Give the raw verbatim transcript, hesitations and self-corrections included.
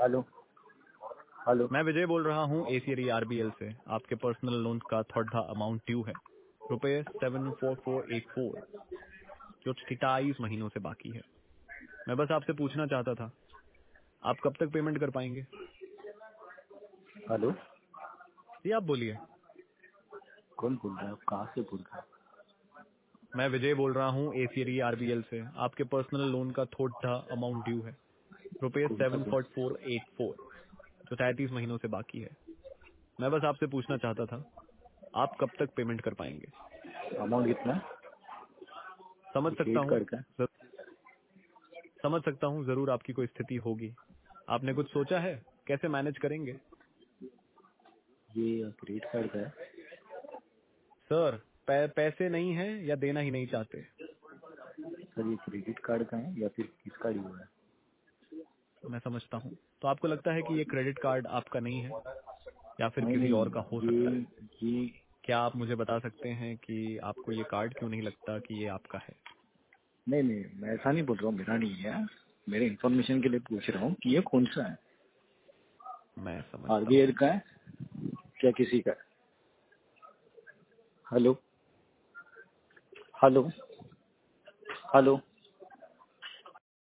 Hello hello मैं विजय बोल रहा हूँ एसीआर आरबीएल से। आपके पर्सनल लोन का थर्ड अमाउंट ड्यू है, रुपए seven four four eight four, जो सत्ताईस महीनों से बाकी है। मैं बस आपसे पूछना चाहता था, आप कब तक पेमेंट कर पाएंगे? हेलो जी आप बोलिए। कौन बोल रहा है? आप कहाँ से बोल रहे हैं? मैं विजय बोल रहा हूँ एसीआर आरबीएल से। आपके पर्सनल लोन का थर्ड अमाउंट ड्यू है, रुपए कौन सा seven four bank? Four eight four, जो तैतीस महीनों से बाकी है। मैं बस आपसे पूछना चाहता था, आप कब तक पेमेंट कर पाएंगे? अमाउंट कितना? समझ ये सकता क्रेडिट हूँ कार्ड का? समझ सकता हूँ जरूर आपकी कोई स्थिति होगी। आपने कुछ सोचा है कैसे मैनेज करेंगे? ये क्रेडिट कार्ड का है? सर पै, पैसे नहीं है या देना ही नहीं चाहते? सर ये क्रेडिट कार्ड का है या फिर किसका ड्यू है? मैं समझता हूँ। तो आपको लगता है कि ये क्रेडिट कार्ड आपका नहीं है या फिर नहीं किसी और का हो नहीं, सकता है? ये ये क्या आप मुझे बता सकते हैं कि आपको ये कार्ड क्यों नहीं लगता कि ये आपका है? नहीं नहीं, मैं ऐसा नहीं बोल रहा हूँ, मेरा नहीं है। मेरे इन्फॉर्मेशन के लिए पूछ रहा हूँ कि ये कौन सा है, मैं समझता आरबीआई हूँ। का है क्या किसी का है? Hello hello hello